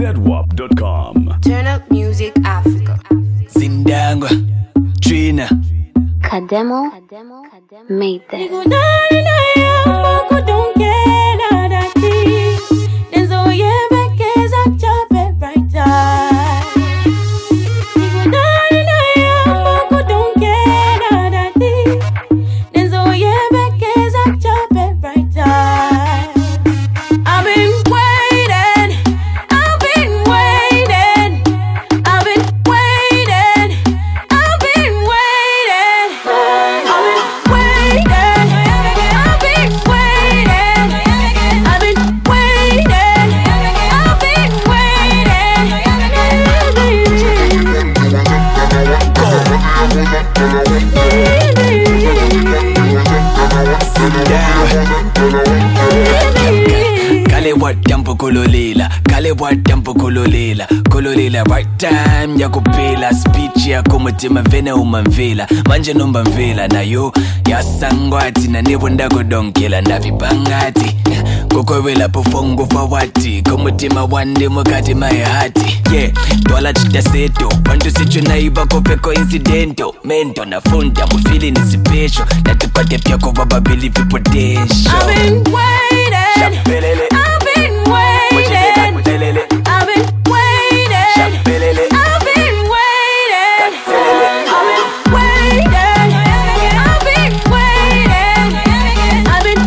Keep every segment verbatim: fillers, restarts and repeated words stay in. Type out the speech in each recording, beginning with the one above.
zedwap dot com. Turn up music Africa. Zindangwa, Trina, Kademo, made this. Kale what tempo kololela, kale what tempo kololela, kololela right time ya kupela, speech ya kumutima vena umamvela, manje nomba mvela nayo yasangwati na nebo ndako donkela ndavipangati kukwewela pofongo fawati kumutima wande mukati mayahati yeah twala chita seto bantu sicho naiba kopeko incidento mento nafunda mufili ni special natupate pia kwa baba believe potential. I've been waiting Shapelele. I've been waiting I've been waiting I've been waiting I've been waiting I've been waiting I've been waiting I've been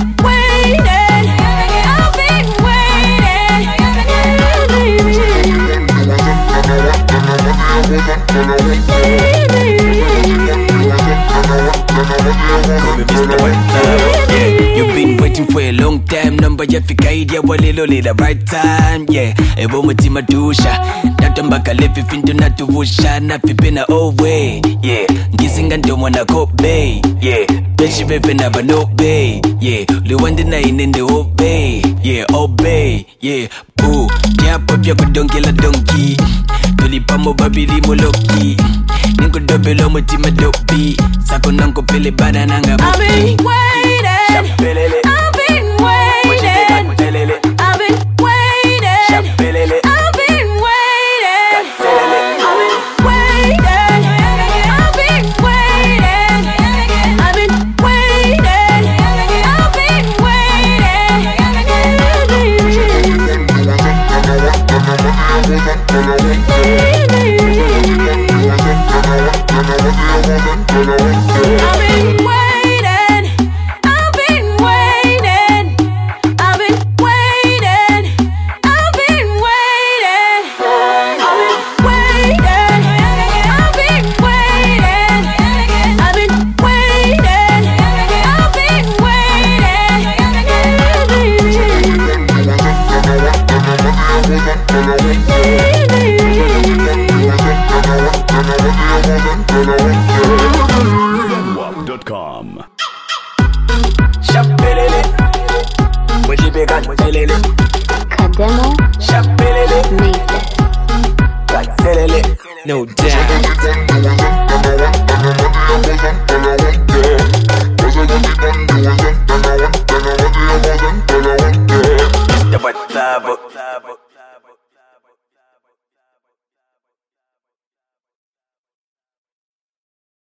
Yeah, you've been waiting for a long time. Number ya fika idea walelo the right time. Yeah, evo mutima dusha natamba kalefi finto natuvusha nafipena oh way. Yeah, ngisinga ndomo na kobe. Yeah, beshi bebe never no bay. Yeah, liwande na inende obey. Yeah, obey. Yeah, boo. Yeah, pop ya kudonkela donkey. Tulipamo babili moloki. Ninko dobelo mutima dopi. Sako nanko pele bana nanga buki. I've been waiting I've been waiting I've been waiting I've been waiting I've been waiting I've been waiting I've been zedwap dot com. Shapelele. Mujibeka mutelele. Kademo, Shapelele. made this. Katselele. No doubt.